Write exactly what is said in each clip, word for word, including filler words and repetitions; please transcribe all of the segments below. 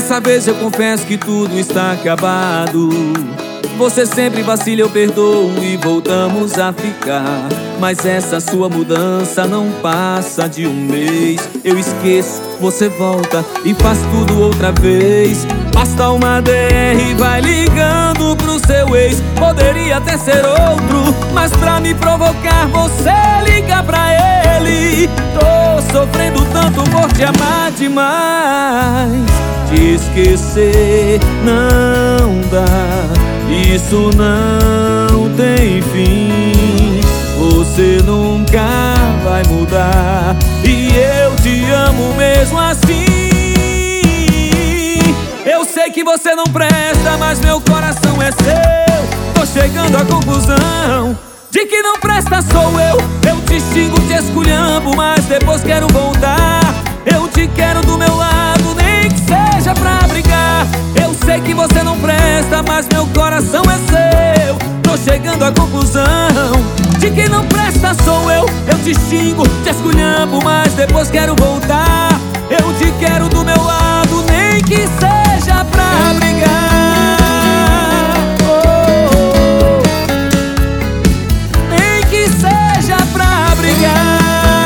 Dessa vez eu confesso que tudo está acabado. Você sempre vacila, eu perdoo e voltamos a ficar. Mas essa sua mudança não passa de um mês. Eu esqueço, você volta e faz tudo outra vez. Basta uma D R e vai ligando pro seu ex. Poderia até ser outro, mas pra me provocar você liga pra ele. Tô sofrendo tanto por te amar demais. Te esquecer não dá, isso não tem fim. Você nunca vai mudar e eu te amo mesmo assim. Eu sei que você não presta, mas meu coração é seu. Tô chegando à conclusão de que não presta sou eu. Eu te xingo, te esculhambo, mas depois quero voltar. Eu te quero do meu lado, nem que seja pra brigar. Eu sei que você não presta, mas meu coração é seu. Tô chegando à conclusão de que não presta sou eu. Eu te xingo, te esculhambo, mas depois quero voltar. Eu te quero do meu lado, nem que seja pra brigar. Oh, nem que seja pra brigar.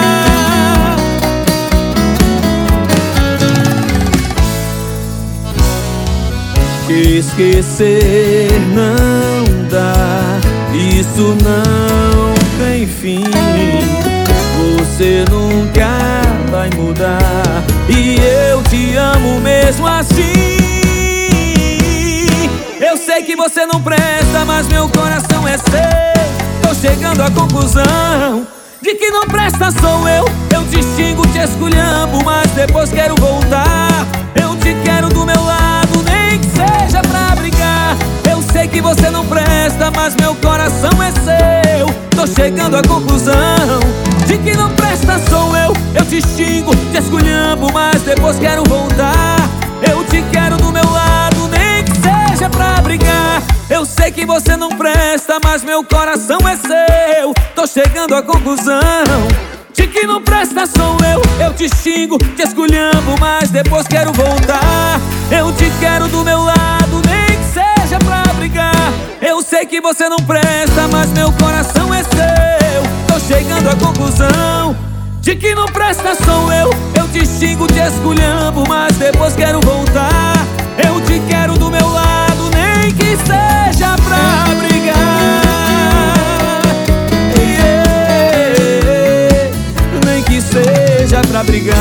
Te esquecer não dá, isso não tem fim. Você nunca vai mudar e eu te amo mesmo assim. Eu sei que você não presta, mas meu coração é seu. Tô chegando à conclusão de que não presta sou eu. Eu te xingo, te esculhambo, mas depois quero voltar. Eu te quero do meu lado, nem que seja pra brigar. Eu sei que você não presta, mas meu coração é seu. Tô chegando à conclusão de que não presta sou eu. Eu te xingo, te esculhambo, mas depois quero voltar. Eu te quero do meu lado, nem que seja pra brigar. Eu sei que você não presta, mas meu coração é seu. Tô chegando à conclusão de que não presta sou eu. Eu te xingo, te esculhambo, mas depois quero voltar. Eu te quero do meu lado, nem que seja pra brigar. Eu sei que você não presta, mas meu coração é seu. Tô chegando à conclusão de que não presta sou eu. Eu te xingo, te esculhambo, mas depois quero voltar. Eu te quero do meu lado, nem que seja pra brigar. Yeah, nem que seja pra brigar.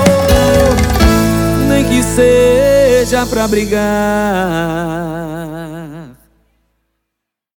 Oh, nem que seja pra brigar.